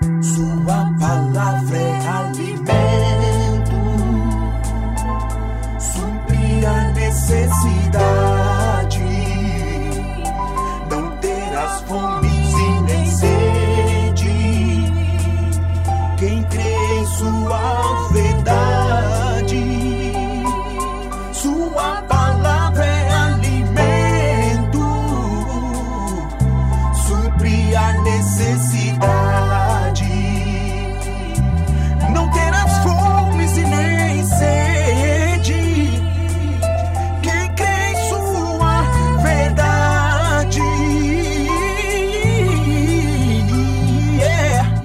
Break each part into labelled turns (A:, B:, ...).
A: Sua palavra é alimento, supre a necessidade. Não terás fome e nem sede. Quem crê em sua verdade, sua palavra é alimento, supre a necessidade. Não terás fome e nem sede. Quem crê em sua verdade, yeah.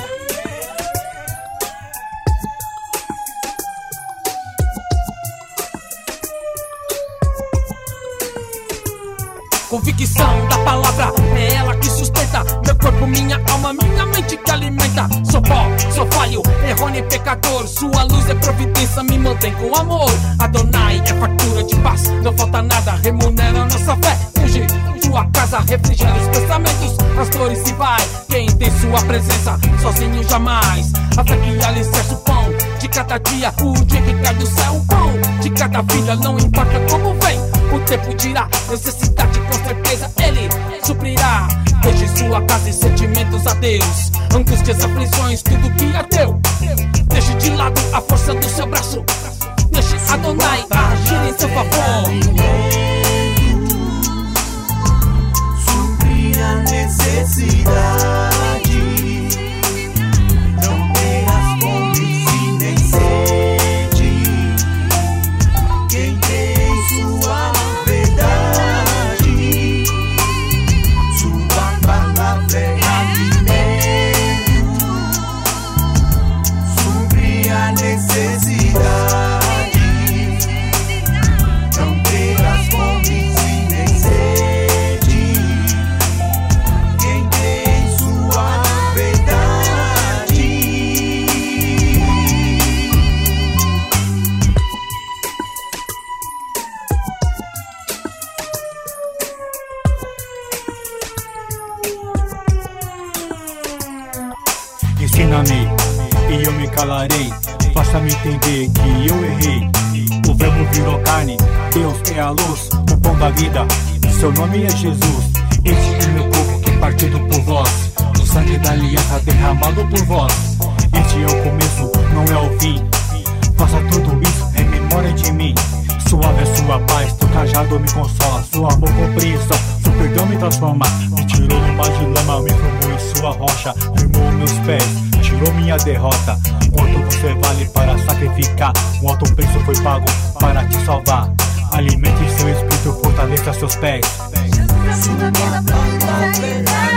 B: Convicção da palavra é ela que sustenta meu corpo, minha alma, minha mente que alimenta. Sou pó, sou falho, errôneo e pecador. Sua luz é providência, me mantém com amor. Adonai é fartura de paz, não falta nada, remunera nossa fé. Unge sua casa, refrigera os pensamentos. As dores se vai, quem tem sua presença, sozinho jamais. A fé que alicerça o pão de cada dia, o dia que cai do céu, o pão de cada vida. Não importa como vem, o tempo dirá, necessidade com certeza Ele suprirá. Deixe sua casa e sentimentos a Deus, angústias, aflições, tudo que é teu. Deixe de lado a força do seu braço, deixe Adonai agir em seu favor.
A: Suprir a necessidade. Não terás fome e nem sede. Quem tem sua verdade, sua palavra é alimento, supre a necessidade. Não terás fome e nem sede. Quem tem sua verdade.
C: Ensina-me e eu me calarei, faça-me entender que eu errei. O verbo virou carne, Deus é a luz, o pão da vida, seu nome é Jesus. Este é meu corpo que é partido por vós, o sangue da aliança derramado por vós. Este é o começo, não é o fim, faça tudo isso em memória de mim. Suave é sua paz, teu cajado me consola, seu amor compreensão, seu perdão me transforma. Me tirou do mar de lama, me formou em sua rocha, firmou meus pés, tirou minha derrota. Quanto você vale para sacrificar, um alto preço foi pago para te salvar. Alimente seu espírito, fortaleça seus pés.
A: Sua palavra é